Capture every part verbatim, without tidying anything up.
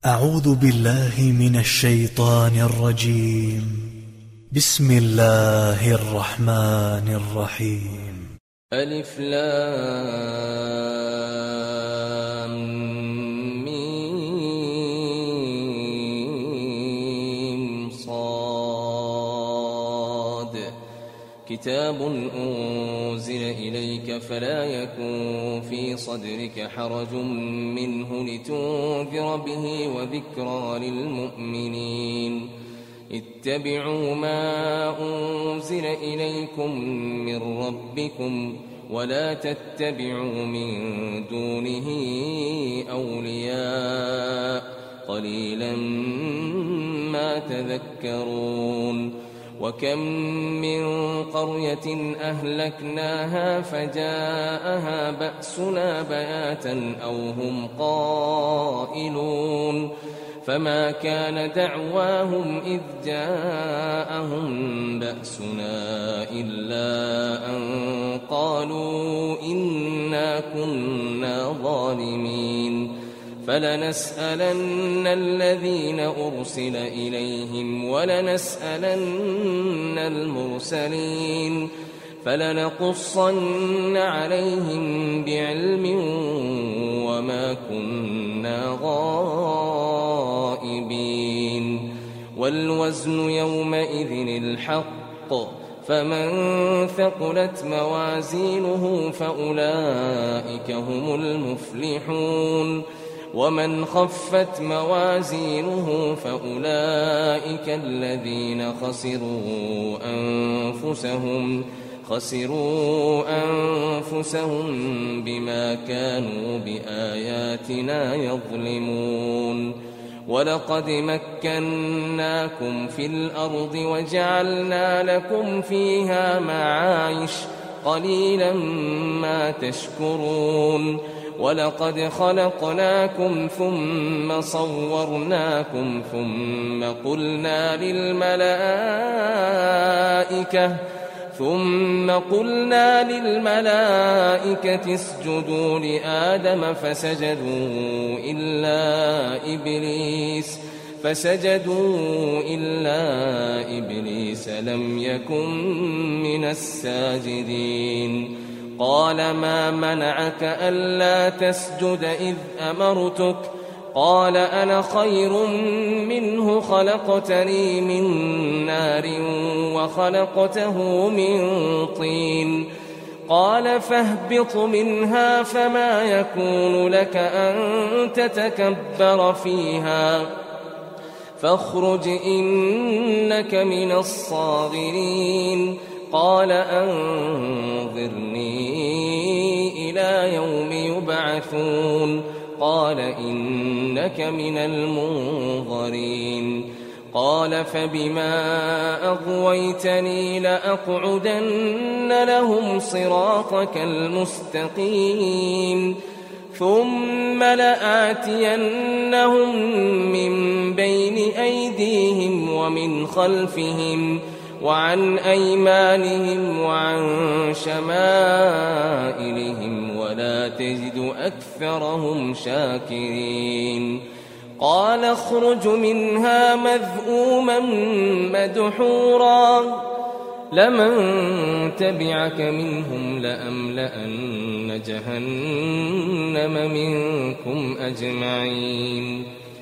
أعوذ بالله من الشيطان الرجيم. بسم الله الرحمن الرحيم. ألف لام ميم صاد كتاب أنزل إليك فلا يكن في صدرك حرج منه لتنذر به وذكرى للمؤمنين. اتبعوا ما أنزل إليكم من ربكم ولا تتبعوا من دونه أولياء قليلا ما تذكرون. وكم من قرية أهلكناها فجاءها بأسنا بياتا أو هم قائلون فما كان دعواهم إذ جاءهم بأسنا إلا أن قالوا إنا كنا ظالمين. فلنسألن الذين أرسل إليهم ولنسألن المرسلين فلنقصن عليهم بعلم وما كنا غائبين. والوزن يومئذ الحق فمن ثقلت موازينه فأولئك هم المفلحون ومن خفت موازينه فأولئك الذين خسروا أنفسهم خسروا أنفسهم بما كانوا بآياتنا يظلمون. ولقد مكناكم في الأرض وجعلنا لكم فيها معايش قليلا ما تشكرون. ولقد خلقناكم ثم صورناكم ثم قلنا للملائكة ثم قلنا للملائكة اسجدوا لآدم فسجدوا إلا إبليس فسجدوا إلا إبليس لم يكن من الساجدين. قال ما منعك ألا تسجد إذ أمرتك قال أنا خير منه خلقتني من نار وخلقته من طين. قال فاهبط منها فما يكون لك أن تتكبر فيها فاخرج إنك من الصاغرين. قال أنظرني إلى يوم يبعثون قال إنك من المنظرين. قال فبما أغويتني لأقعدن لهم صراطك المستقيم ثم لآتينهم من بين أيديهم ومن خلفهم وعن أيمانهم وعن شمائلهم ولا تجد أكثرهم شاكرين. قال اخرج منها مذءوما مدحورا لمن تبعك منهم لأملأن جهنم منكم أجمعين.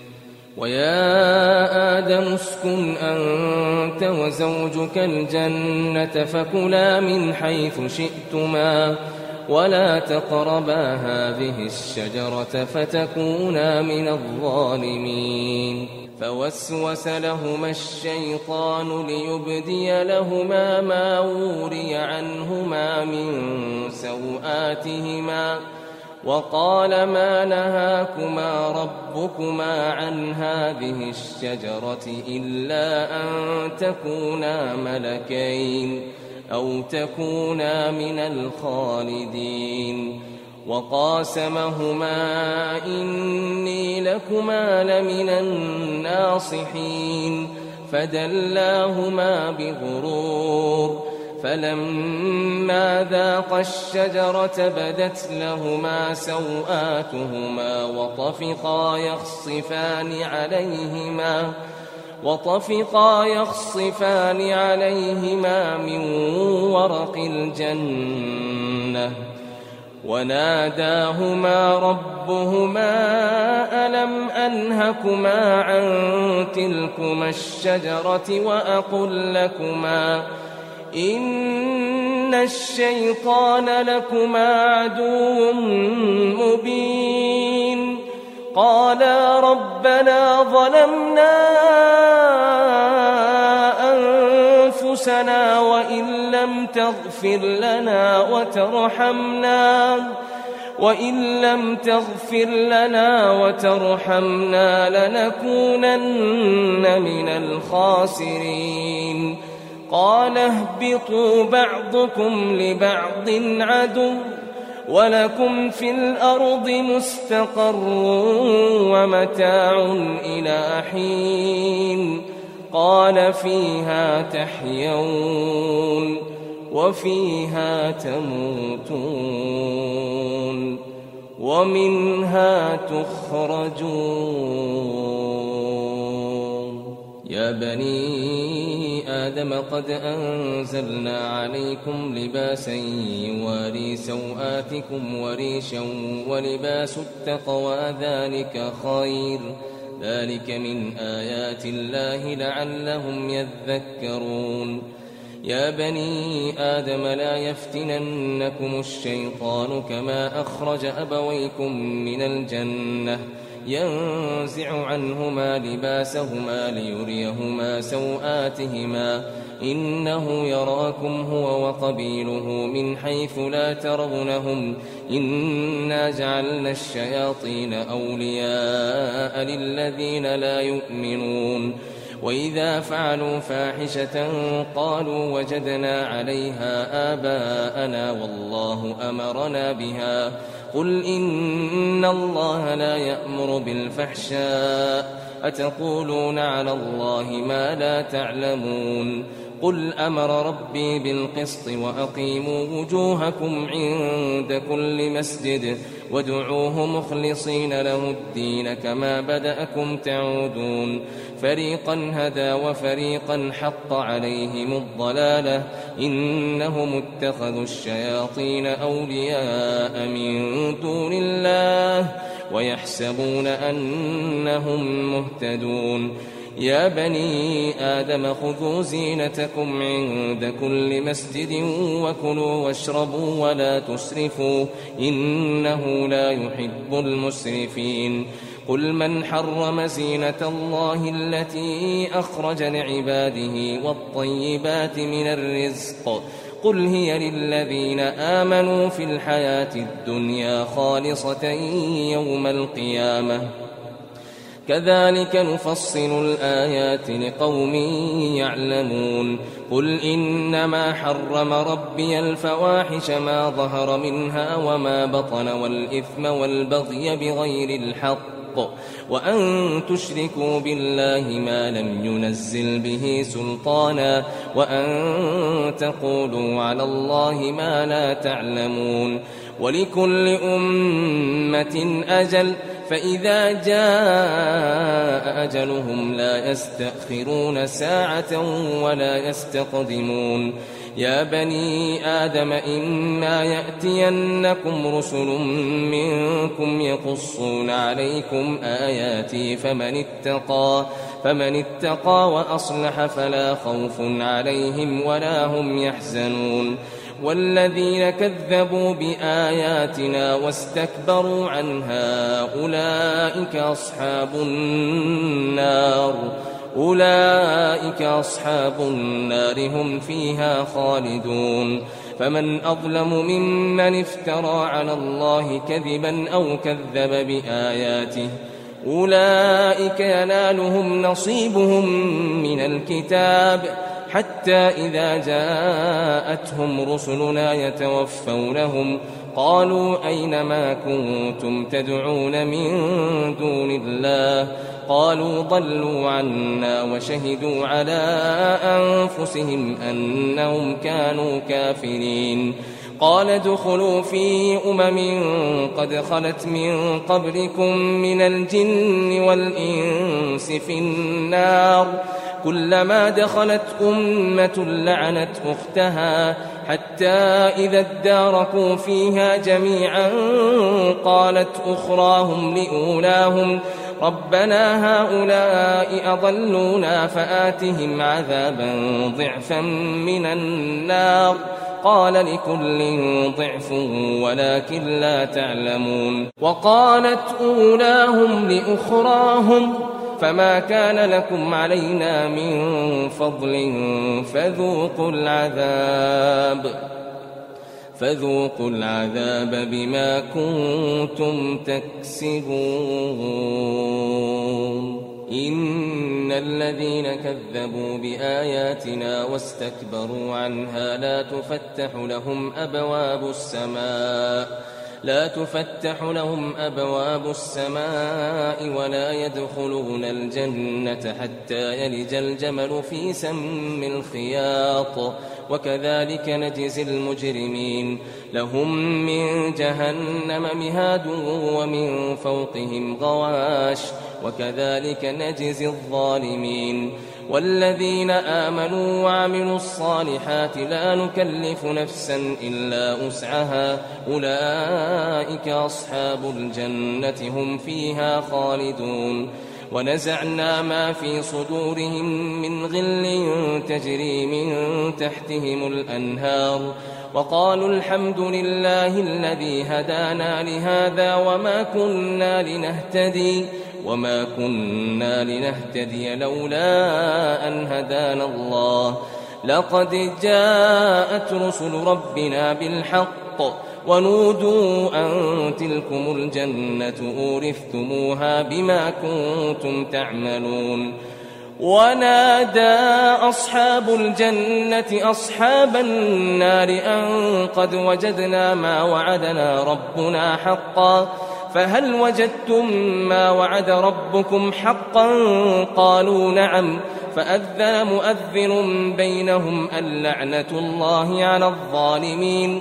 ويا آدم اسكن أنت وزوجك الجنة فكلا من حيث شئتما ولا تقربا هذه الشجرة فتكونا من الظالمين. فوسوس لهما الشيطان ليبدي لهما ما وري عنهما من سوآتهما وقال ما نهاكما ربكما عن هذه الشجرة إلا أن تكونا ملكين أو تكونا من الخالدين. وقاسمهما إني لكما لمن الناصحين فدلاهما بغرور فلما ذاقا الشجرة بدت لهما سوآتهما وطفقا يخصفان عليهما وطفقا يخصفان عليهما من ورق الجنة وناداهما ربهما ألم أنهكما عن تلكما الشجرة وأقل لكما إن الشيطان لكما عدو مبين قالا ربنا ظلمنا أنفسنا وإن لم تغفر لنا وترحمنا وإن لم تغفر لنا وترحمنا لنكونن من الخاسرين قال اهبطوا بعضكم لبعض عدو ولكم في الأرض مستقر ومتاع إلى حين قال فيها تحيون وفيها تموتون ومنها تخرجون يا بني آدم قد أنزلنا عليكم لباسا يواري سوآتكم وريشا ولباس التقوى ذلك خير ذلك من آيات الله لعلهم يذكرون يا بني آدم لا يفتننكم الشيطان كما أخرج أبويكم من الجنة ينزع عنهما لباسهما ليريهما سوآتهما إنه يراكم هو وقبيله من حيث لا ترونهم إنا جعلنا الشياطين أولياء للذين لا يؤمنون وإذا فعلوا فاحشة قالوا وجدنا عليها آباءنا والله أمرنا بها قل إن الله لا يأمر بالفحشاء أتقولون على الله ما لا تعلمون قل أمر ربي بالقسط وأقيموا وجوهكم عند كل مسجد وادعوه مخلصين له الدين كما بدأكم تعودون فريقا هدى وفريقا حق عليهم الضلالة إنهم اتخذوا الشياطين أولياء من دون الله ويحسبون أنهم مهتدون يا بني آدم خذوا زينتكم عند كل مسجد وكلوا واشربوا ولا تسرفوا إنه لا يحب المسرفين قل من حرم زينة الله التي أخرج لعباده والطيبات من الرزق قل هي للذين آمنوا في الحياة الدنيا خالصة يوم القيامة كذلك نفصل الآيات لقوم يعلمون قل إنما حرم ربي الفواحش ما ظهر منها وما بطن والإثم والبغي بغير الحق وأن تشركوا بالله ما لم ينزل به سلطانا وأن تقولوا على الله ما لا تعلمون ولكل أمة أجل فإذا جاء أجلهم لا يستأخرون ساعة ولا يستقدمون يا بني آدم إما يأتينكم رسل منكم يقصون عليكم آياتي فمن اتقى فمن اتقى وأصلح فلا خوف عليهم ولا هم يحزنون والذين كذبوا بآياتنا واستكبروا عنها أولئك أصحاب النار أولئك أصحاب النار هم فيها خالدون فمن أظلم ممن افترى على الله كذبا أو كذب بآياته أولئك ينالهم نصيبهم من الكتاب حتى إذا جاءتهم رسلنا يتوفونهم قالوا أين ما كنتم تدعون من دون الله قالوا ضلوا عنا وشهدوا على أنفسهم أنهم كانوا كافرين قال ادخلوا في أمم قد خلت من قبلكم من الجن والإنس في النار كلما دخلت أمة لعنت أختها حتى إذا اداركوا فيها جميعا قالت أخراهم لأولاهم ربنا هؤلاء أضلونا فآتهم عذابا ضعفا من النار قال لكل ضعف ولكن لا تعلمون وقالت أولاهم لأخراهم فما كان لكم علينا من فضل فذوقوا العذاب فذوقوا العذاب بما كنتم تكسبون إن الذين كذبوا بآياتنا واستكبروا عنها لا تفتح لهم أبواب السماء لا تفتح لهم أبواب السماء ولا يدخلون الجنة حتى يلج الجمل في سم الخياط وكذلك نجزي المجرمين لهم من جهنم مهاد ومن فوقهم غواش وكذلك نجزي الظالمين والذين آمنوا وعملوا الصالحات لا نكلف نفسا إلا وسعها أولئك أصحاب الجنة هم فيها خالدون ونزعنا ما في صدورهم من غل تجري من تحتهم الأنهار وقالوا الحمد لله الذي هدانا لهذا وما كنا لنهتدي وما كنا لنهتدي لولا أن هدانا الله لقد جاءت رسل ربنا بالحق ونودوا أن تلكم الجنة أورثتموها بما كنتم تعملون ونادى أصحاب الجنة أصحاب النار أن قد وجدنا ما وعدنا ربنا حقا فهل وجدتم ما وعد ربكم حقا قالوا نعم فأذن مؤذن بينهم اللعنة الله على الظالمين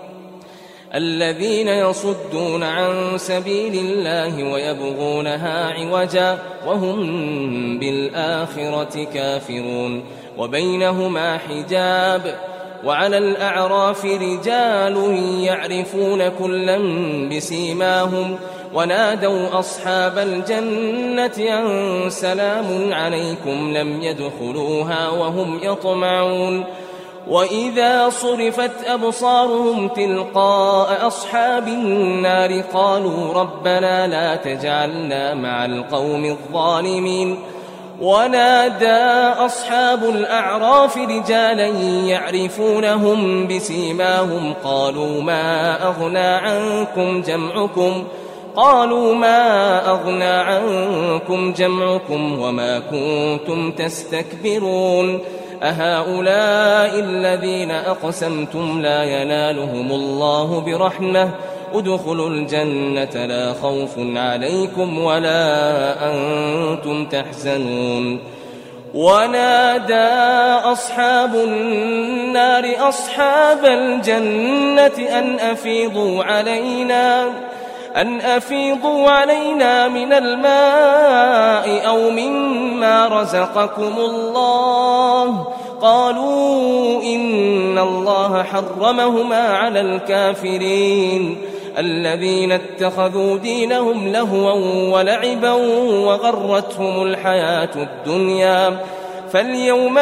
الذين يصدون عن سبيل الله ويبغونها عوجا وهم بالآخرة كافرون وبينهما حجاب وعلى الأعراف رجال يعرفون كلا بسيماهم ونادوا أصحاب الجنة أن سلام عليكم لم يدخلوها وهم يطمعون وإذا صرفت أبصارهم تلقاء أصحاب النار قالوا ربنا لا تجعلنا مع القوم الظالمين ونادى أصحاب الأعراف رجالا يعرفونهم بسيماهم قالوا ما أغنى عنكم جمعكم قالوا ما أغنى عنكم جمعكم وما كنتم تستكبرون أهؤلاء الذين أقسمتم لا ينالهم الله برحمة ادخلوا الجنة لا خوف عليكم ولا أنتم تحزنون ونادى أصحاب النار أصحاب الجنة أن أفيضوا علينا أن أفيضوا علينا من الماء أو مما رزقكم الله قالوا إن الله حرمهما على الكافرين الذين اتخذوا دينهم لهوا ولعبا وغرتهم الحياة الدنيا فاليوم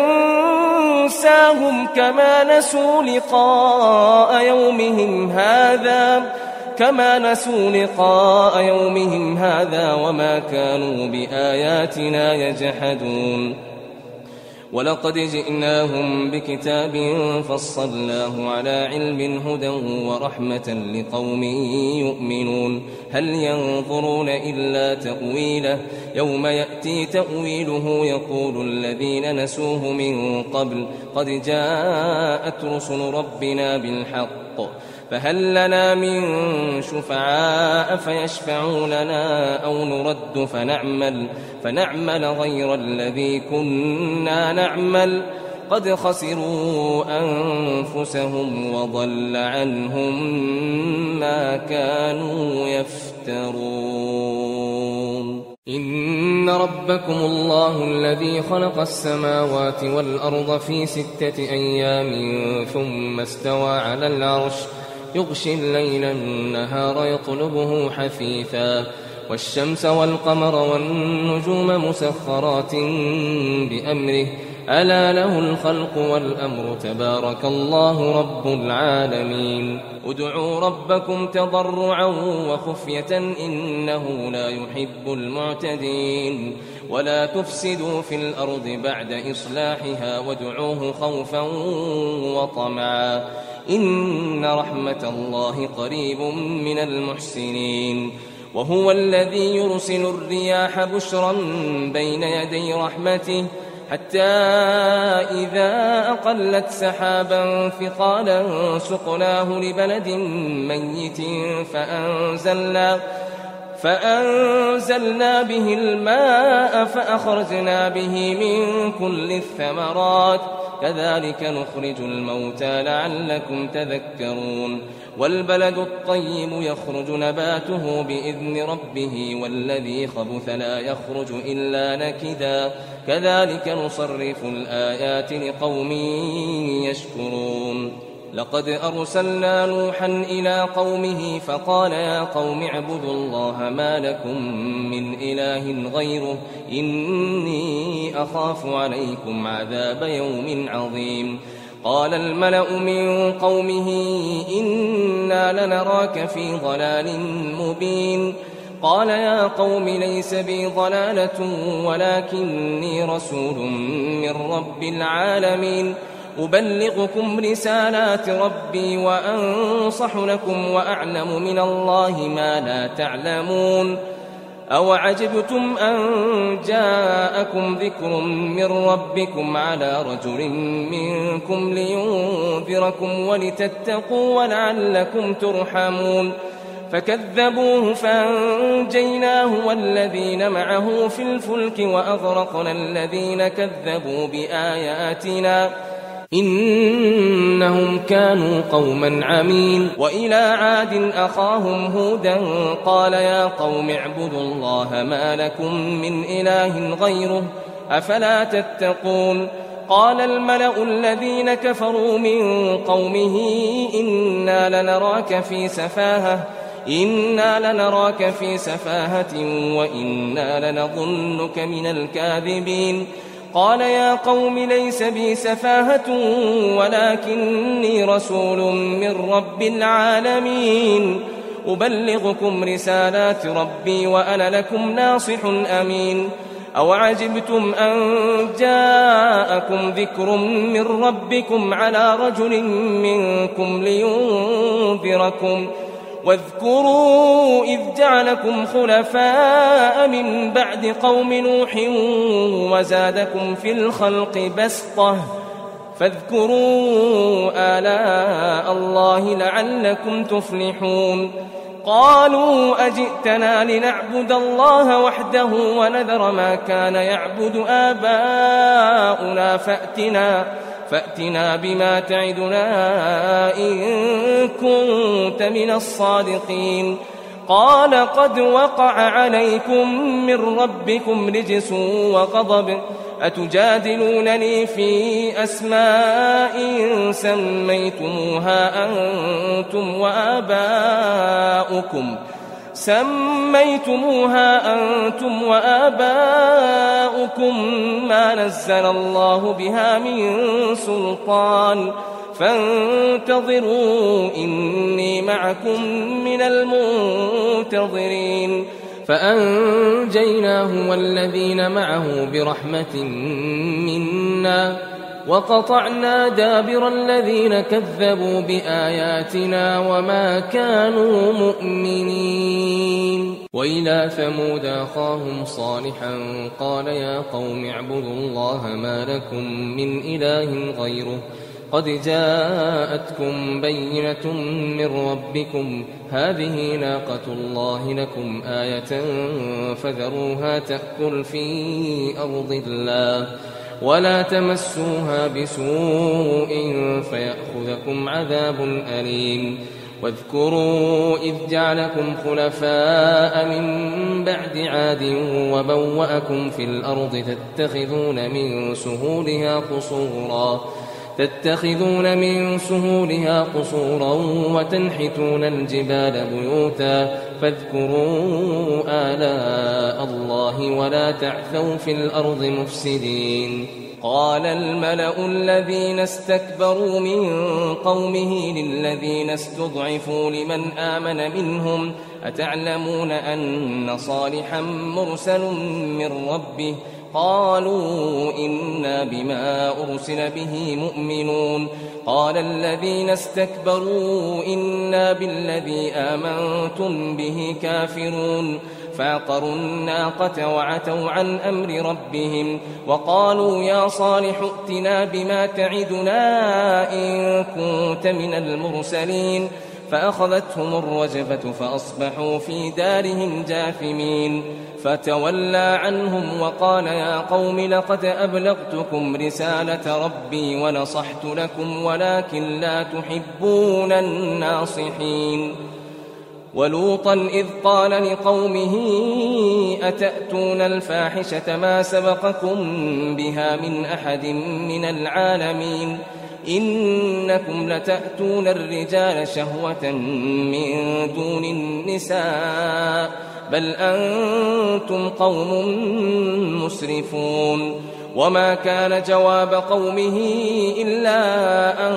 ننساهم كما نسوا لقاء يومهم هذا كما نسوا لقاء يومهم هذا وما كانوا بآياتنا يجحدون ولقد جئناهم بكتاب فصلناه على علم هدى ورحمة لقوم يؤمنون هل ينظرون إلا تأويله يوم يأتي تأويله يقول الذين نسوه من قبل قد جاءت رسل ربنا بالحق فهل لنا من شفعاء فيشفعوا لنا أو نرد فنعمل, فنعمل غير الذي كنا نعمل قد خسروا أنفسهم وضل عنهم ما كانوا يفترون. إن ربكم الله الذي خلق السماوات والأرض في ستة أيام ثم استوى على العرش يغشي الليل النهار يطلبه حثيثا والشمس والقمر والنجوم مسخرات بأمره ألا له الخلق والأمر تبارك الله رب العالمين. ادعوا ربكم تضرعا وخفية إنه لا يحب المعتدين ولا تفسدوا في الأرض بعد إصلاحها وادعوه خوفا وطمعا إن رحمة الله قريب من المحسنين. وهو الذي يرسل الرياح بشرا بين يدي رحمته حتى إذا أقلت سحابا ثقالا سقناه لبلد ميت فأنزلنا, فأنزلنا به الماء فأخرجنا به من كل الثمرات كذلك نخرج الموتى لعلكم تذكرون. والبلد الطيب يخرج نباته بإذن ربه والذي خبث لا يخرج إلا نكدا كذلك نصرف الآيات لقوم يشكرون. لقد أرسلنا نوحا إلى قومه فقال يا قوم اعبدوا الله ما لكم من إله غيره إني أخاف عليكم عذاب يوم عظيم. قال الملأ من قومه إنا لنراك في ضلال مبين. قال يا قوم ليس بي ضلالة ولكني رسول من رب العالمين أبلغكم رسالات ربي وأنصح لكم وأعلم من الله ما لا تعلمون. أوعجبتم أن جاءكم ذكر من ربكم على رجل منكم لينذركم ولتتقوا ولعلكم ترحمون. فكذبوه فأنجيناه والذين معه في الفلك وأغرقنا الذين كذبوا بآياتنا إنهم كانوا قوما عمين. وإلى عاد أخاهم هودا قال يا قوم اعبدوا الله ما لكم من إله غيره أفلا تتقون. قال الملأ الذين كفروا من قومه إنا لنراك في سفاهة إنا لنراك في سفاهة وإنا لنظنك من الكاذبين. قال يا قوم ليس بي سفاهة ولكني رسول من رب العالمين أبلغكم رسالات ربي وأنا لكم ناصح أمين. أوعجبتم أن جاءكم ذكر من ربكم على رجل منكم لينذركم واذكروا إذ جعلكم خلفاء من بعد قوم نوح وزادكم في الخلق بسطة فاذكروا آلاء الله لعلكم تفلحون. قالوا أجئتنا لنعبد الله وحده ونذر ما كان يعبد آباؤنا فأتنا فأتنا بما تعدنا إن كنت من الصادقين. قال قد وقع عليكم من ربكم رجس وغضب أتجادلونني في أسماء سميتموها أنتم وآباؤكم سميتموها أنتم وآباؤكم ما نزل الله بها من سلطان فانتظروا إني معكم من المنتظرين. فأنجيناه والذين معه برحمة منا وقطعنا دابر الذين كذبوا بآياتنا وما كانوا مؤمنين. وإلى ثمود أخاهم صالحا قال يا قوم اعبدوا الله ما لكم من إله غيره قد جاءتكم بينة من ربكم هذه ناقة الله لكم آية فذروها تأكل في أرض الله ولا تمسوها بسوء فيأخذكم عذاب أليم واذكروا إذ جعلكم خلفاء من بعد عاد وبوأكم في الأرض تتخذون من سهولها قصورا تتخذون من سهولها قصورا وتنحتون الجبال بيوتا فاذكروا آلاء الله ولا تعثوا في الأرض مفسدين قال الملأ الذين استكبروا من قومه للذين استضعفوا لمن آمن منهم أتعلمون أن صالحا مرسل من ربه قالوا إنا بما أرسل به مؤمنون قال الذين استكبروا إنا بالذي آمنتم به كافرون فعقروا الناقة وعتوا عن أمر ربهم وقالوا يا صالح ائتنا بما تعدنا إن كنت من المرسلين فأخذتهم الرجفة فأصبحوا في دارهم جاثمين فتولى عنهم وقال يا قوم لقد أبلغتكم رسالة ربي ونصحت لكم ولكن لا تحبون الناصحين ولوطا إذ قال لقومه أتأتون الفاحشة ما سبقكم بها من أحد من العالمين إنكم لتأتون الرجال شهوة من دون النساء بل أنتم قوم مسرفون وما كان جواب قومه إلا أن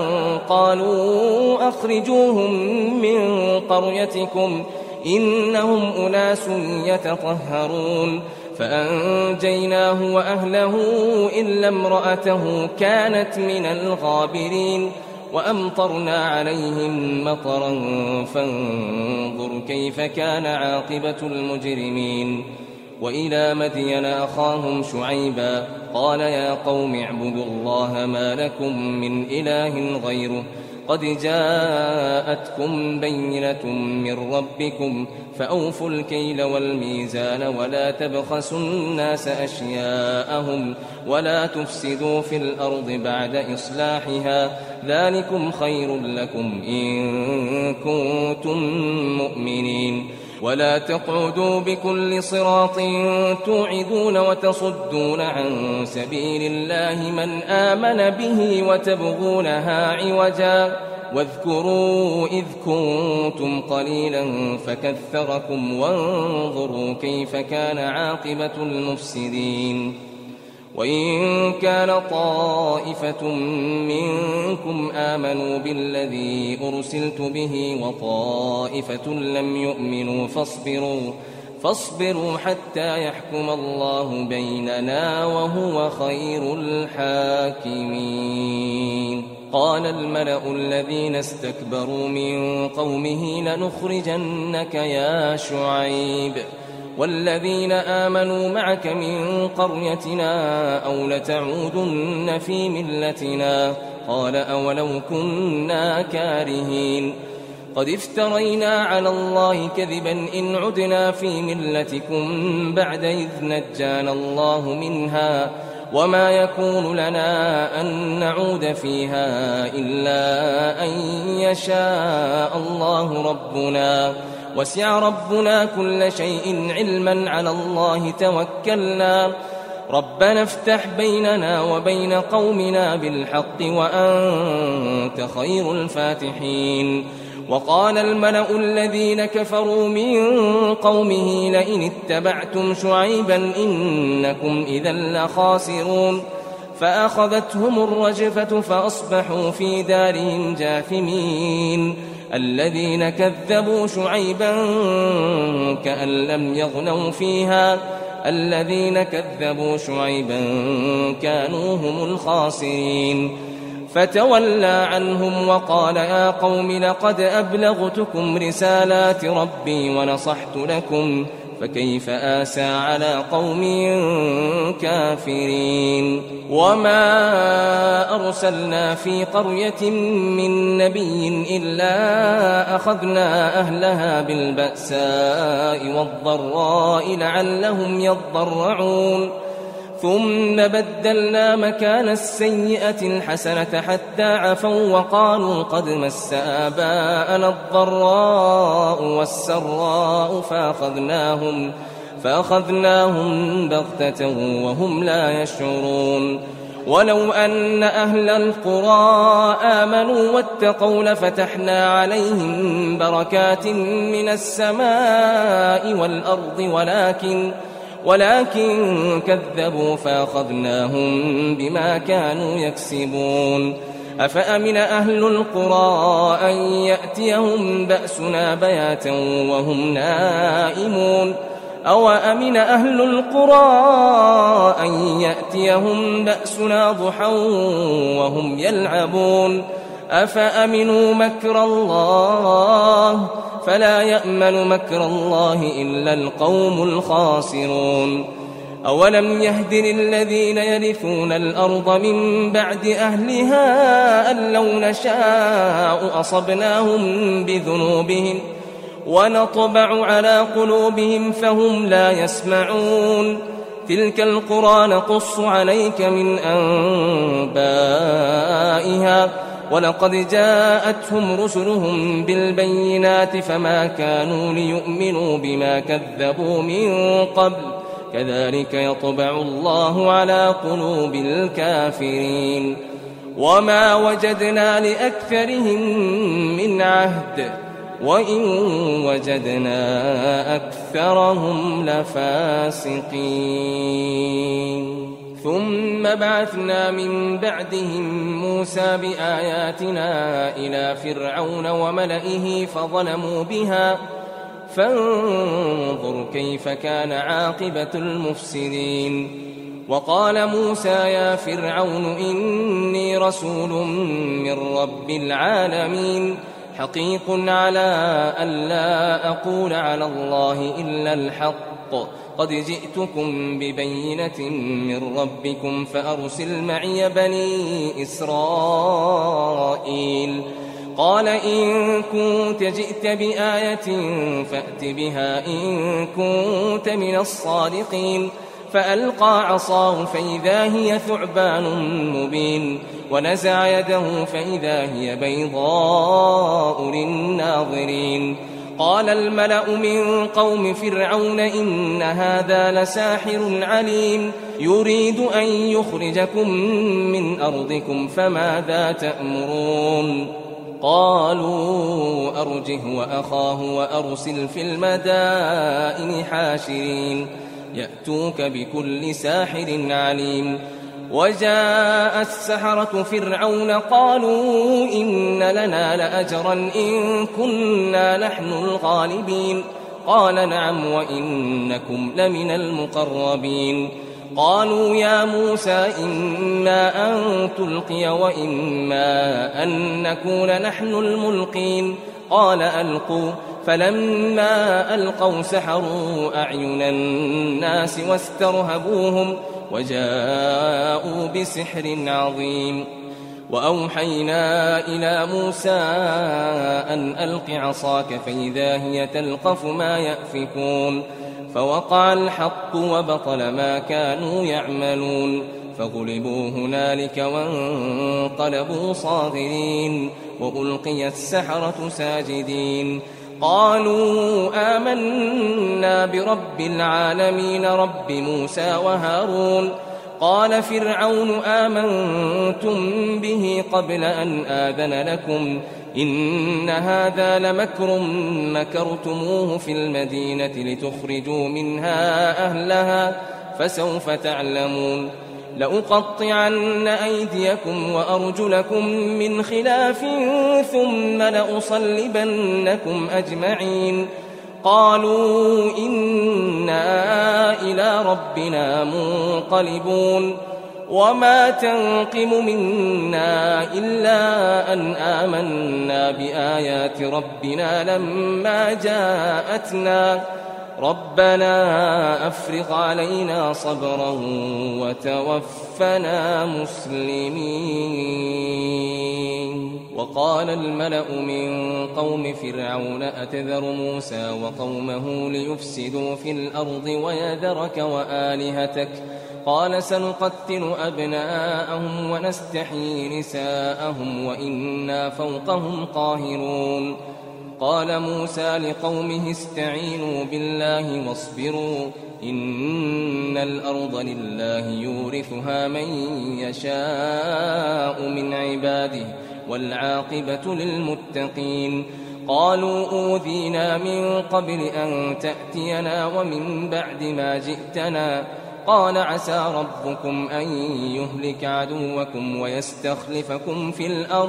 قالوا أخرجوهم من قريتكم إنهم أناس يتطهرون فأنجيناه وأهله إلا امرأته كانت من الغابرين وأمطرنا عليهم مطرا فانظر كيف كان عاقبة المجرمين وإلى مدين أخاهم شعيبا قال يا قوم اعبدوا الله ما لكم من إله غيره قد جاءتكم بينة من ربكم فأوفوا الكيل والميزان ولا تبخسوا الناس أشياءهم ولا تفسدوا في الأرض بعد إصلاحها ذلكم خير لكم إن كنتم مؤمنين ولا تقعدوا بكل صراط توعدون وتصدون عن سبيل الله من آمن به وتبغونها عوجا واذكروا إذ كنتم قليلا فكثركم وانظروا كيف كان عاقبة المفسدين وإن كان طائفة منكم آمنوا بالذي أرسلت به وطائفة لم يؤمنوا فاصبروا فاصبروا حتى يحكم الله بيننا وهو خير الحاكمين قال الملأ الذين استكبروا من قومه لنخرجنك يا شعيب والذين آمنوا معك من قريتنا أو لتعودن في ملتنا قال أولو كنا كارهين قد افترينا على الله كذبا إن عدنا في ملتكم بعد إذ نجانا الله منها وما يكون لنا أن نعود فيها إلا أن يشاء الله ربنا وسع ربنا كل شيء علما على الله توكلنا ربنا افتح بيننا وبين قومنا بالحق وأنت خير الفاتحين وقال الملأ الذين كفروا من قومه لئن اتبعتم شعيبا إنكم إذا لخاسرون فأخذتهم الرجفة فأصبحوا في دارهم جاثمين الذين كذبوا شعيبا كأن لم يغنوا فيها الذين كذبوا شعيبا كانوا هم الخاسرين فتولى عنهم وقال يا قوم لقد أبلغتكم رسالات ربي ونصحت لكم فكيف آسى على قوم الكافرين. وما أرسلنا في قرية من نبي إلا أخذنا أهلها بالبأساء والضراء لعلهم يضرعون ثم بدلنا مكان السيئة الحسنة حتى عفوا وقالوا قد مس آباءنا الضراء والسراء فأخذناهم, فأخذناهم بغتة وهم لا يشعرون. ولو أن أهل القرى آمنوا واتقوا لفتحنا عليهم بركات من السماء والأرض ولكن ولكن كذبوا فأخذناهم بما كانوا يكسبون. أفأمن أهل القرى أن يأتيهم بأسنا بياتا وهم نائمون أو أمن أهل القرى أن يأتيهم بأسنا ضحى وهم يلعبون أفأمنوا مكر الله فلا يأمن مكر الله إلا القوم الخاسرون. أولم يهد للذين يرثون الأرض من بعد أهلها أن لو نشاء أصبناهم بذنوبهم ونطبع على قلوبهم فهم لا يسمعون. تلك القرى نقص عليك من أنبائها ولقد جاءتهم رسلهم بالبينات فما كانوا ليؤمنوا بما كذبوا من قبل كذلك يطبع الله على قلوب الكافرين. وما وجدنا لأكثرهم من عهد وإن وجدنا أكثرهم لفاسقين. ثم بعثنا من بعدهم موسى بآياتنا إلى فرعون وملئه فظلموا بها فانظر كيف كان عاقبة المفسدين. وقال موسى يا فرعون إني رسول من رب العالمين حقيق على ألا أقول على الله إلا الحق قد جئتكم ببينة من ربكم فأرسل معي بني إسرائيل. قال إن كنت جئت بآية فأت بها إن كنت من الصادقين. فألقى عصاه فإذا هي ثعبان مبين ونزع يده فإذا هي بيضاء للناظرين. قال الملأ من قوم فرعون إن هذا لساحر عليم يريد أن يخرجكم من أرضكم فماذا تأمرون. قالوا أرجه وأخاه وأرسل في المدائن حاشرين يأتوك بكل ساحر عليم. وجاء السحرة فرعون قالوا إن لنا لأجرا إن كنا نحن الغالبين. قال نعم وإنكم لمن المقربين. قالوا يا موسى إما أن تلقي وإما أن نكون نحن الملقين. قال ألقوا فلما ألقوا سحروا أعين الناس واسترهبوهم وجاءوا بسحر عظيم. وأوحينا إلى موسى أن ألق عصاك فإذا هي تلقف ما يأفكون. فوقع الحق وبطل ما كانوا يعملون فغلبوا هنالك وانقلبوا صاغرين وألقي السحرة ساجدين. قالوا آمنا برب العالمين رب موسى وهارون. قال فرعون آمنتم به قبل أن آذن لكم إن هذا لمكر مكرتموه في المدينة لتخرجوا منها أهلها فسوف تعلمون. لأقطعن أيديكم وأرجلكم من خلاف ثم لأصلبنكم أجمعين. قالوا إنا إلى ربنا منقلبون. وما تنقم منا إلا أن آمنا بآيات ربنا لما جاءتنا ربنا أفرغ علينا صبرا وتوفنا مسلمين. وقال الملأ من قوم فرعون أتذر موسى وقومه ليفسدوا في الأرض ويذرك وآلهتك قال سنقتل أبناءهم ونستحيي نساءهم وإنا فوقهم قاهرون. قال موسى لقومه استعينوا بالله واصبروا إن الأرض لله يورثها من يشاء من عباده والعاقبة للمتقين. قالوا أوذينا من قبل أن تأتينا ومن بعد ما جئتنا قال عسى ربكم أن يهلك عدوكم ويستخلفكم في الأرض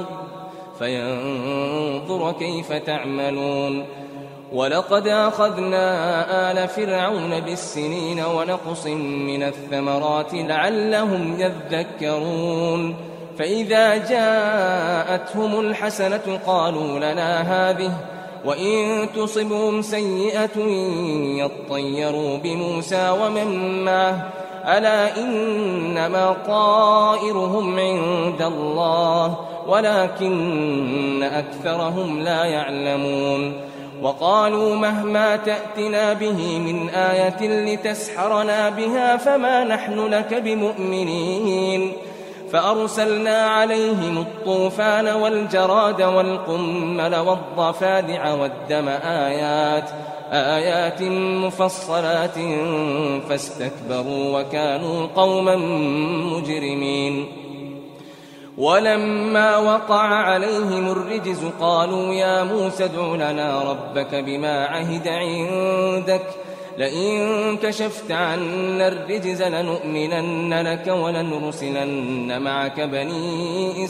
فينظر كيف تعملون. ولقد أخذنا آل فرعون بالسنين ونقص من الثمرات لعلهم يذكرون. فإذا جاءتهم الحسنة قالوا لنا هذه وإن تصبهم سيئة يطيروا بموسى ومن معه ألا إنما طائرهم عند الله ولكن أكثرهم لا يعلمون. وقالوا مهما تأتنا به من آية لتسحرنا بها فما نحن لك بمؤمنين. فأرسلنا عليهم الطوفان والجراد والقمل والضفادع والدم آيات آيات مفصلات فاستكبروا وكانوا قوما مجرمين. ولما وقع عليهم الرجز قالوا يا موسى ادع لنا ربك بما عهد عندك لئن كشفت عنا الرجز لنؤمنن لك ولنرسلن معك بني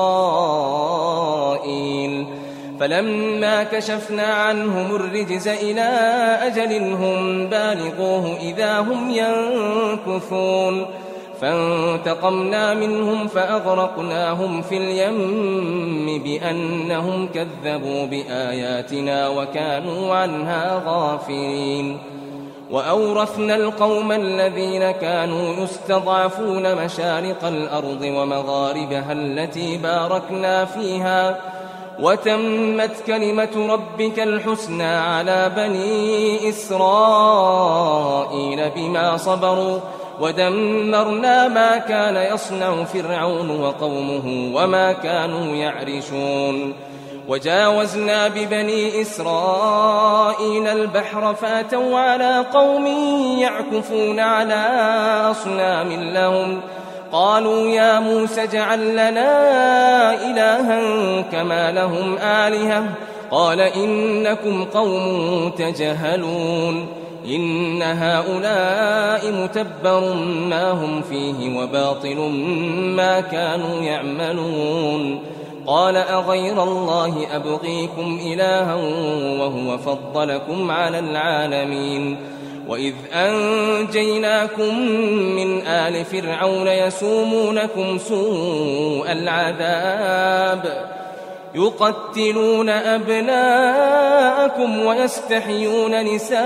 إسرائيل. فلما كشفنا عنهم الرجز إلى أجل هم بالغوه إذا هم ينكثون. فانتقمنا منهم فأغرقناهم في اليم بأنهم كذبوا بآياتنا وكانوا عنها غافلين. وأورثنا القوم الذين كانوا يستضعفون مشارق الأرض ومغاربها التي باركنا فيها وتمت كلمة ربك الحسنى على بني إسرائيل بما صبروا ودمرنا ما كان يصنع فرعون وقومه وما كانوا يعرشون. وجاوزنا ببني إسرائيل البحر فأتوا على قوم يعكفون على أصنام لهم قالوا يا موسى اجعل لنا إلها كما لهم آلهة قال إنكم قوم تجهلون إن هؤلاء متبر ما هم فيه وباطل ما كانوا يعملون. قال أغير الله أبغيكم إلها وهو فضلكم على العالمين. وإذ أنجيناكم من آل فرعون يسومونكم سوء العذاب يقتلون أبناءكم ويستحيون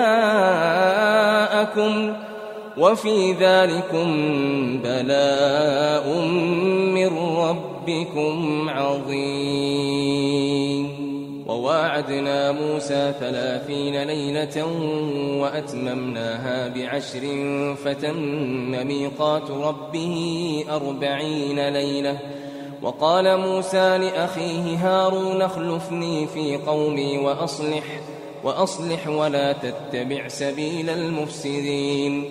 نساءكم وفي ذلكم بلاء من ربكم عظيم. وواعدنا موسى ثلاثين ليلة وأتممناها بعشر فتم ميقات ربه أربعين ليلة. وقال موسى لأخيه هارون اخلفني في قومي وأصلح, وأصلح ولا تتبع سبيل المفسدين.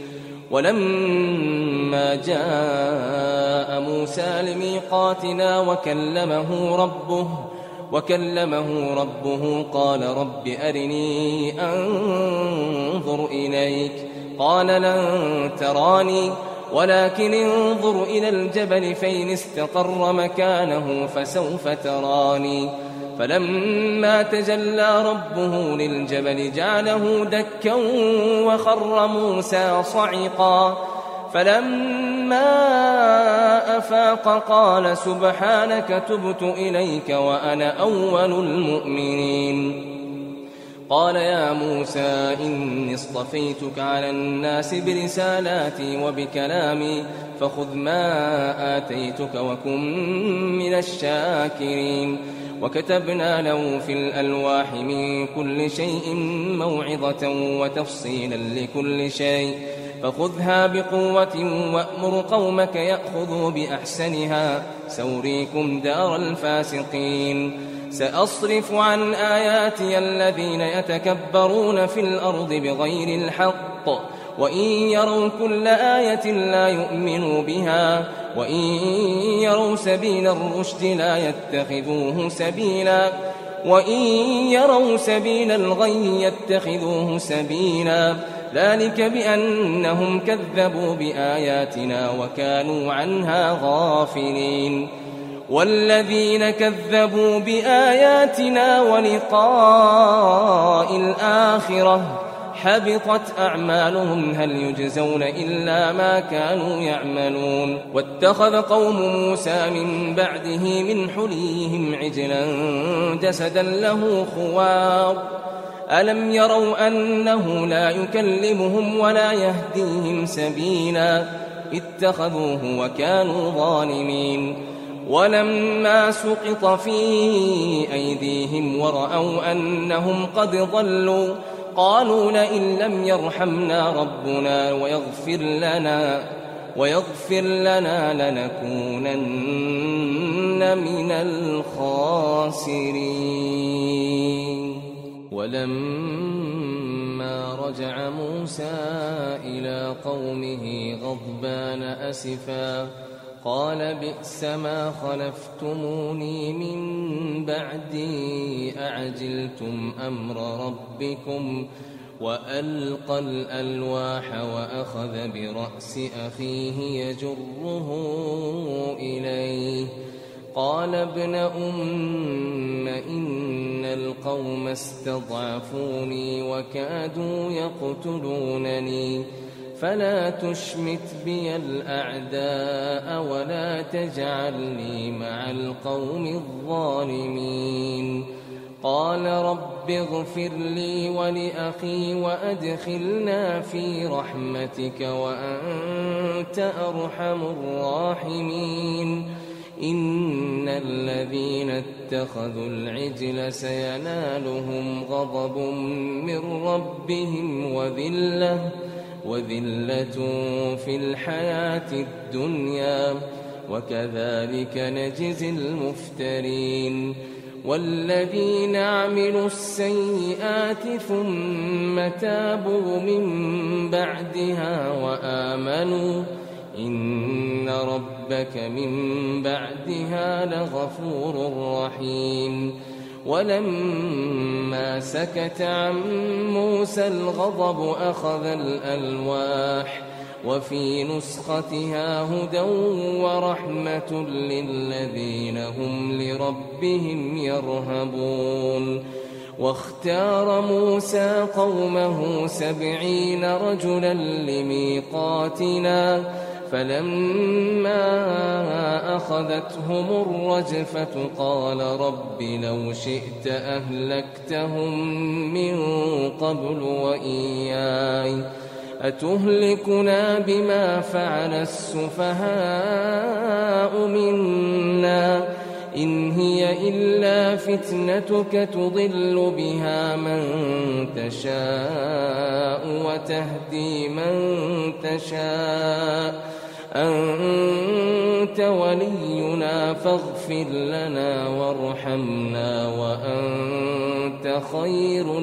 ولما جاء موسى لميقاتنا وكلمه ربه وكلمه ربه قال رب أرني أنظر إليك قال لن تراني ولكن انظر إلى الجبل فإن استقر مكانه فسوف تراني. فلما تجلى ربه للجبل جعله دكا وخر موسى صعقا. فلما أفاق قال سبحانك تبت إليك وأنا أول المؤمنين. قال يا موسى إني اصطفيتك على الناس برسالاتي وبكلامي فخذ ما آتيتك وكن من الشاكرين وكتبنا له في الألواح من كل شيء موعظة وتفصيلا لكل شيء فخذها بقوة وأمر قومك يأخذوا بأحسنها سأريكم دار الفاسقين سأصرف عن آياتي الذين يتكبرون في الأرض بغير الحق وإن يروا كل آية لا يؤمنوا بها وإن يروا سبيل الرشد لا يتخذوه سبيلا وإن يروا سبيل الغي يتخذوه سبيلا ذلك بأنهم كذبوا بآياتنا وكانوا عنها غافلين والذين كذبوا بآياتنا ولقاء الآخرة حبطت أعمالهم هل يجزون إلا ما كانوا يعملون واتخذ قوم موسى من بعده من حليهم عجلا جسدا له خوار ألم يروا أنه لا يكلمهم ولا يهديهم سبيلا اتخذوه وكانوا ظالمين ولما سقط في أيديهم ورأوا أنهم قد ضلوا قالوا لئن لم يرحمنا ربنا ويغفر لنا ويغفر لنا لنكونن من الخاسرين ولما رجع موسى إلى قومه غضبان أسفا قال بئس ما خلفتموني من بعدي أعجلتم أمر ربكم وألقى الألواح وأخذ برأس أخيه يجره إليه قال ابن أم إن القوم استضعفوني وكادوا يقتلونني فلا تشمت بي الأعداء ولا تجعلني مع القوم الظالمين قال رب اغفر لي ولأخي وأدخلنا في رحمتك وأنت أرحم الراحمين إن الذين اتخذوا العجل سينالهم غضب من ربهم وذلة وذلة في الحياة الدنيا وكذلك نجزي المفترين والذين عملوا السيئات ثم تابوا من بعدها وآمنوا إن ربك من بعدها لغفور رحيم ولما سكت عن موسى الغضب أخذ الألواح وفي نسختها هدى ورحمة للذين هم لربهم يرهبون واختار موسى قومه سبعين رجلا لميقاتنا فلما أخذتهم الرجفة قال رب لو شئت أهلكتهم من قبل وإياي أتهلكنا بما فعل السفهاء منا إن هي إلا فتنتك تضل بها من تشاء وتهدي من تشاء أنت ولينا فاغفر لنا وارحمنا وأنت خير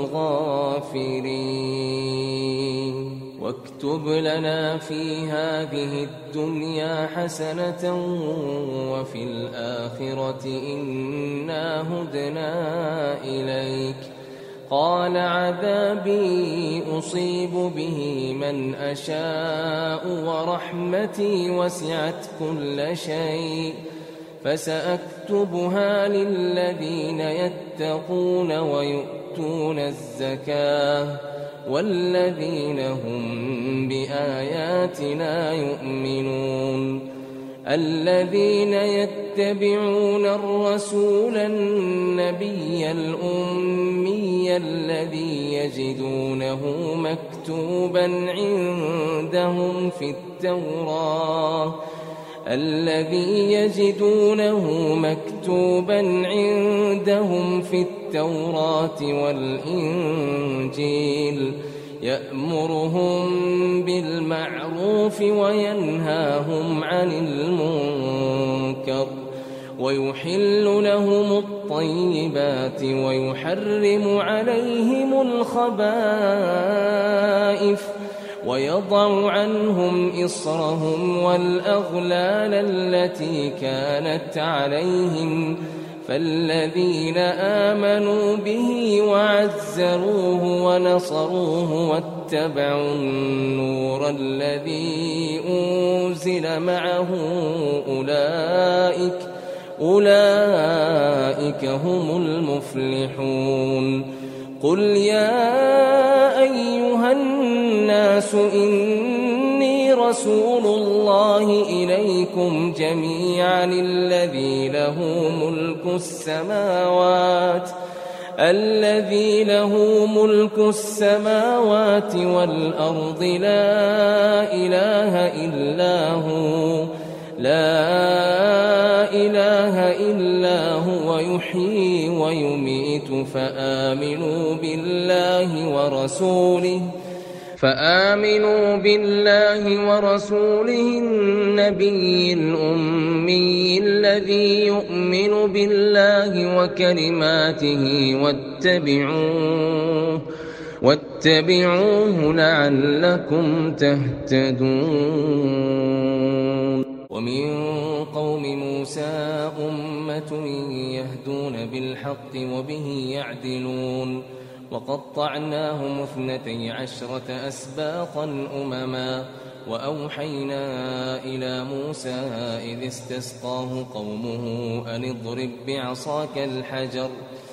الغافرين واكتب لنا في هذه الدنيا حسنة وفي الآخرة إنا هدنا إليك قال عذابي أصيب به من أشاء ورحمتي وسعت كل شيء فسأكتبها للذين يتقون ويؤتون الزكاة والذين هم بآياتنا يؤمنون الذين يتبعون الرسول النبي الأمي الذي يجدونه مكتوبا عندهم في التوراة الذي يجدونه مكتوبا عندهم في التوراة والإنجيل يأمرهم بالمعروف وينهاهم عن المنكر ويحل لهم الطيبات ويحرم عليهم الخبائث ويضع عنهم إصرهم والأغلال التي كانت عليهم فالذين آمنوا به وعزروه ونصروه واتبعوا النور الذي أنزل معه أولئك أولئك هم المفلحون قل يا أيها الناس إني رسول الله إليكم جميعا الذي له ملك السماوات الذي له ملك السماوات والأرض لا إله إلا هو لا إله إلا هو يحيي ويميت فآمنوا بالله ورسوله فآمنوا بالله ورسوله النبي الأمي الذي يؤمن بالله وكلماته واتبعوه واتبعوه لعلكم تهتدون ومن قوم موسى أمة يهدون بالحق وبه يعدلون وقطعناهم اثنتي عشرة أسباطا أمما وأوحينا إلى موسى إذ استسقاه قومه أن اضرب بعصاك الحجر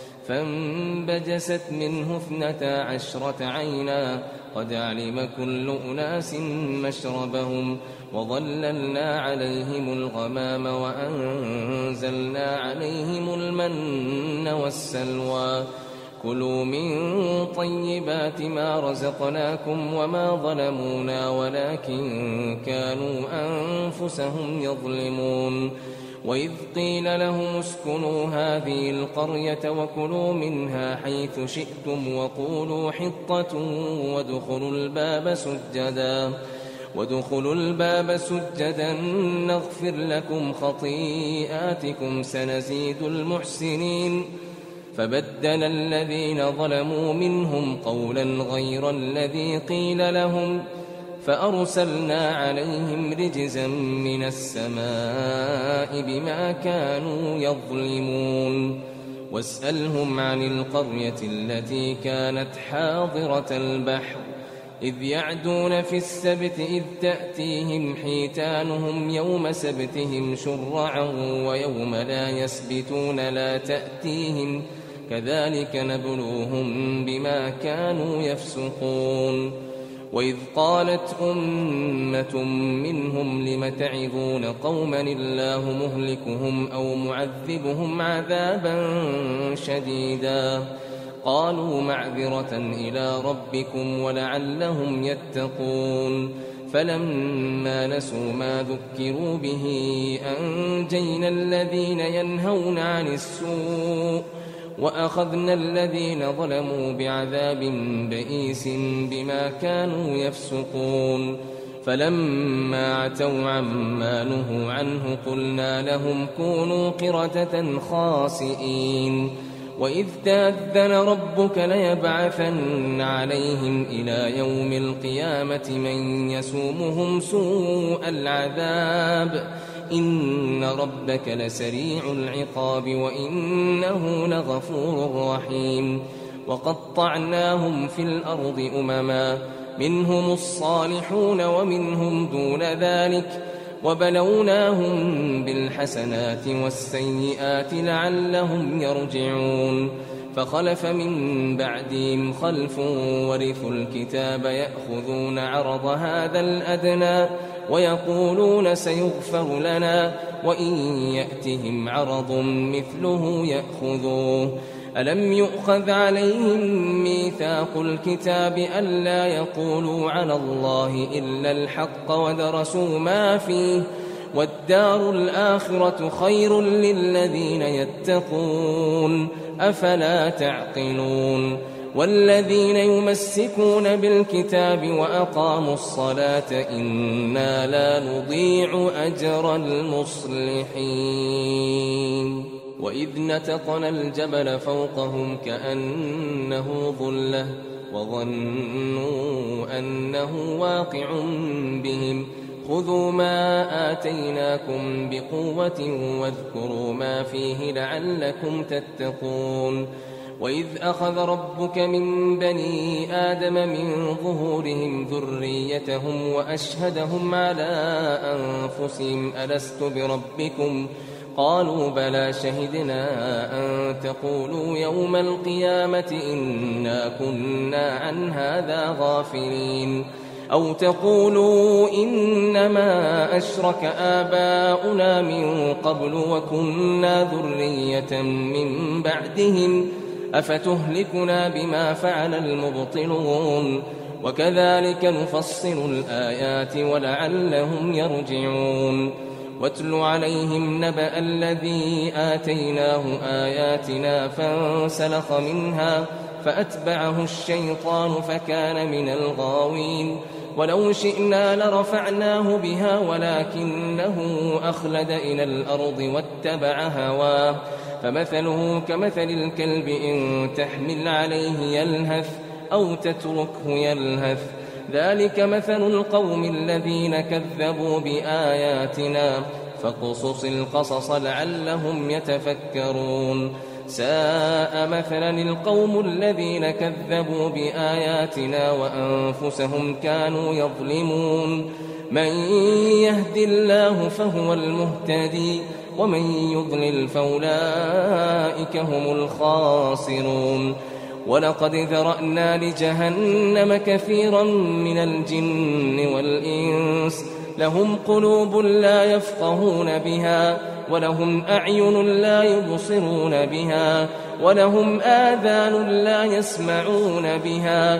فانبجست منه اثنتا عشرة عينا قد علم كل أناس مشربهم وظللنا عليهم الغمام وأنزلنا عليهم المن والسلوى كلوا من طيبات ما رزقناكم وما ظلمونا ولكن كانوا أنفسهم يظلمون وإذ قيل لهم اسكنوا هذه القرية وكلوا منها حيث شئتم وقولوا حطة وادخلوا الباب سجدا وادخلوا الباب سجدا نغفر لكم خطيئاتكم سنزيد المحسنين فبدل الذين ظلموا منهم قولا غير الذي قيل لهم فأرسلنا عليهم رجزا من السماء بما كانوا يظلمون واسألهم عن القرية التي كانت حاضرة البحر إذ يعدون في السبت إذ تأتيهم حيتانهم يوم سبتهم شرعا ويوم لا يسبتون لا تأتيهم كذلك نبلوهم بما كانوا يفسقون وإذ قالت أمة منهم لم تعظون قوما الله مهلكهم أو معذبهم عذابا شديدا قالوا معذرة إلى ربكم ولعلهم يتقون فلما نسوا ما ذكروا به أنجينا الذين ينهون عن السوء وأخذنا الذين ظلموا بعذاب بئيس بما كانوا يفسقون فلما عتوا عما نهوا عنه قلنا لهم كونوا قردة خاسئين وإذ تأذن ربك ليبعثن عليهم إلى يوم القيامة من يسومهم سوء العذاب إن ربك لسريع العقاب وإنه لغفور رحيم وقطعناهم في الأرض أمما منهم الصالحون ومنهم دون ذلك وبلوناهم بالحسنات والسيئات لعلهم يرجعون فخلف من بعدهم خلف ورثوا الكتاب يأخذون عرض هذا الأدنى ويقولون سيغفر لنا وإن يأتهم عرض مثله يأخذوه. ألم يؤخذ عليهم ميثاق الكتاب ألا يقولوا على الله إلا الحق ودرسوا ما فيه والدار الآخرة خير للذين يتقون أفلا تعقلون. والذين يمسكون بالكتاب وأقاموا الصلاة إنا لا نضيع أجر المصلحين. وإذ نتقنا الجبل فوقهم كأنه ظلة وظنوا أنه واقع بهم خذوا ما آتيناكم بقوة واذكروا ما فيه لعلكم تتقون. وإذ أخذ ربك من بني آدم من ظهورهم ذريتهم وأشهدهم على أنفسهم ألست بربكم قالوا بلى شهدنا أن تقولوا يوم القيامة إنا كنا عن هذا غافلين أو تقولوا إنما أشرك آباؤنا من قبل وكنا ذرية من بعدهم أفتهلكنا بما فعل المبطلون وكذلك نفصل الآيات ولعلهم يرجعون. واتل عليهم نبأ الذي آتيناه آياتنا فانسلخ منها فأتبعه الشيطان فكان من الغاوين. ولو شئنا لرفعناه بها ولكنه أخلد إلى الأرض واتبع هواه فمثله كمثل الكلب إن تحمل عليه يلهث أو تتركه يلهث ذلك مثل القوم الذين كذبوا بآياتنا فاقصص القصص لعلهم يتفكرون. ساء مثلا القوم الذين كذبوا بآياتنا وأنفسهم كانوا يظلمون. من يهد الله فهو المهتدي ومن يضلل فأولئك هم الخاسرون. ولقد ذرأنا لجهنم كثيرا من الجن والإنس لهم قلوب لا يفقهون بها ولهم أعين لا يبصرون بها ولهم آذان لا يسمعون بها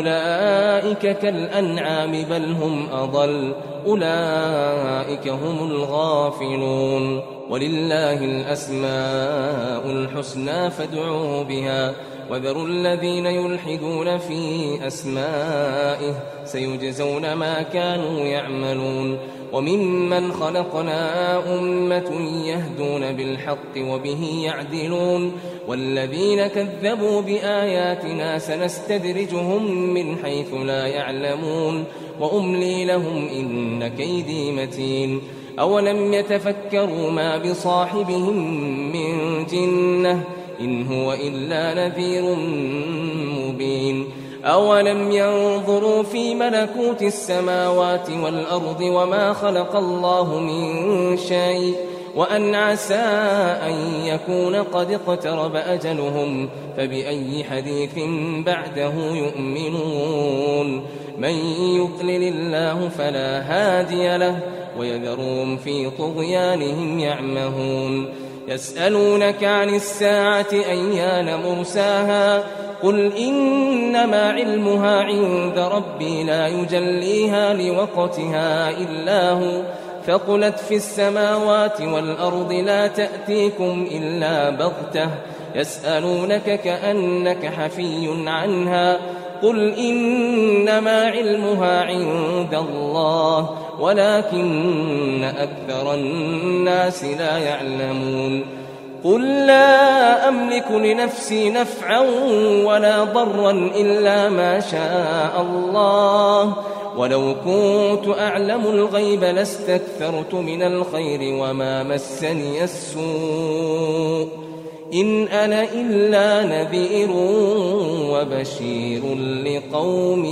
أولئك كالأنعام بل هم أضل أولئك هم الغافلون. ولله الأسماء الحسنى فادعوه بها وذروا الذين يلحدون في أسمائه سيجزون ما كانوا يعملون. وممن خلقنا أمة يهدون بالحق وبه يعدلون والذين كذبوا بآياتنا سنستدرجهم من حيث لا يعلمون وأملي لهم إن كيدي متين. أولم يتفكروا ما بصاحبهم من جنة إن هو إلا نذير مبين. أولم ينظروا في ملكوت السماوات والأرض وما خلق الله من شيء وأن عسى أن يكون قد اقترب أجلهم فبأي حديث بعده يؤمنون. من يضلل الله فلا هادي له ويذرهم في طغيانهم يعمهون. يسألونك عن الساعة أيان مرساها قل إنما علمها عند ربي لا يجليها لوقتها إلا هو ثقلت في السماوات والأرض لا تأتيكم إلا بغتة يسألونك كأنك حفي عنها قل إنما علمها عند الله ولكن أكثر الناس لا يعلمون. قل لا أملك لنفسي نفعا ولا ضرا إلا ما شاء الله ولو كنت أعلم الغيب لاستكثرت من الخير وما مسني السوء إن أنا إلا نذير وبشير لقوم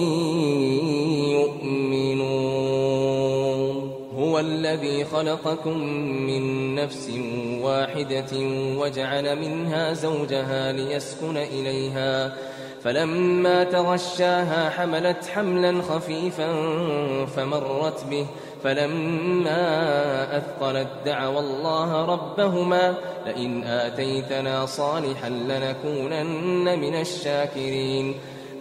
يؤمنون. هو الذي خلقكم من نفس واحدة وجعل منها زوجها ليسكن إليها فلما تغشاها حملت حملا خفيفا فمرت به فلما أثقلت دعوا الله ربهما لئن آتيتنا صالحا لنكونن من الشاكرين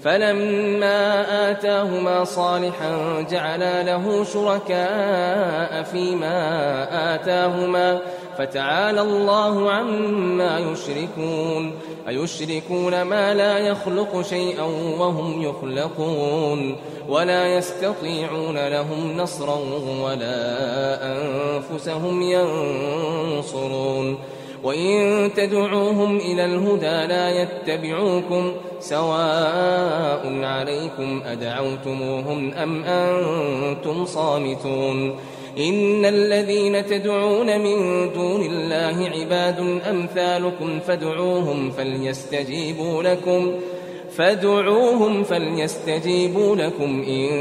فلما آتاهما صالحا جعلا له شركاء فيما آتاهما فتعالى الله عما يشركون أيشركون ما لا يخلق شيئا وهم يخلقون ولا يستطيعون لهم نصرا ولا أنفسهم ينصرون وإن تدعوهم إلى الهدى لا يتبعوكم سواء عليكم أدعوتموهم أم أنتم صامتون إن الذين تدعون من دون الله عباد أمثالكم فادعوهم فليستجيبوا لكم فادعوهم فليستجيبوا لكم إن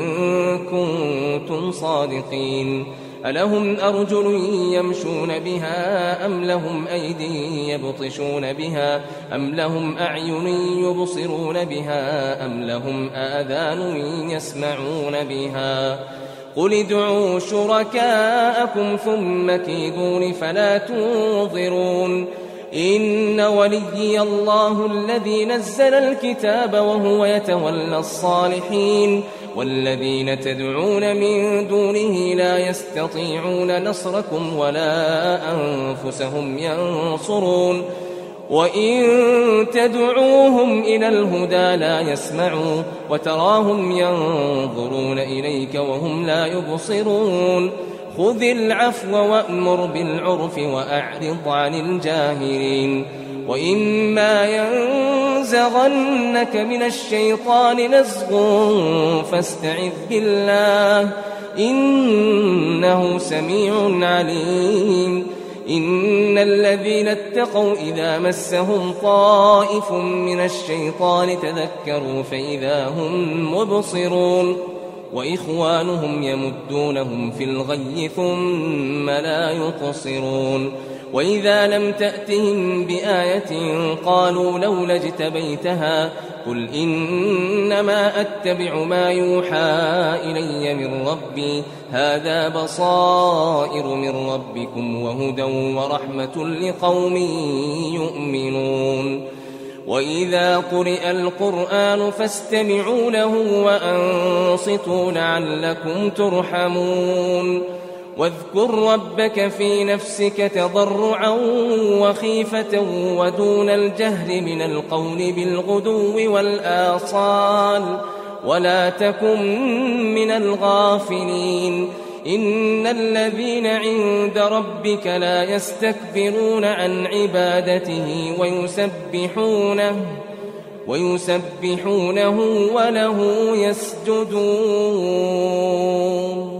كنتم صادقين ألهم أرجل يمشون بها أم لهم أيدي يبطشون بها أم لهم أعين يبصرون بها أم لهم آذان يسمعون بها قل ادعوا شركاءكم ثم كيدون فلا تنظرون إن وليي الله الذي نزل الكتاب وهو يتولى الصالحين والذين تدعون من دونه لا يستطيعون نصركم ولا أنفسهم ينصرون وإن تدعوهم إلى الهدى لا يسمعوا وتراهم ينظرون إليك وهم لا يبصرون خذ العفو وأمر بالعرف وأعرض عن الجاهلين وإما ينزغنك من الشيطان نزغ فاستعذ بالله إنه سميع عليم إن الذين اتقوا إذا مسهم طائف من الشيطان تذكروا فإذا هم مبصرون وإخوانهم يمدونهم في الغي ثم لا يقصرون وإذا لم تأتهم بآية قالوا لولا اجتبيتها قل إنما أتبع ما يوحى إلي من ربي هذا بصائر من ربكم وهدى ورحمة لقوم يؤمنون وإذا قرئ القرآن فاستمعوا له وأنصتوا لعلكم ترحمون واذكر ربك في نفسك تضرعا وخيفة ودون الجهر من القول بالغدو والآصال ولا تكن من الغافلين إن الذين عند ربك لا يستكبرون عن عبادته ويسبحونه ويسبحونه وله يسجدون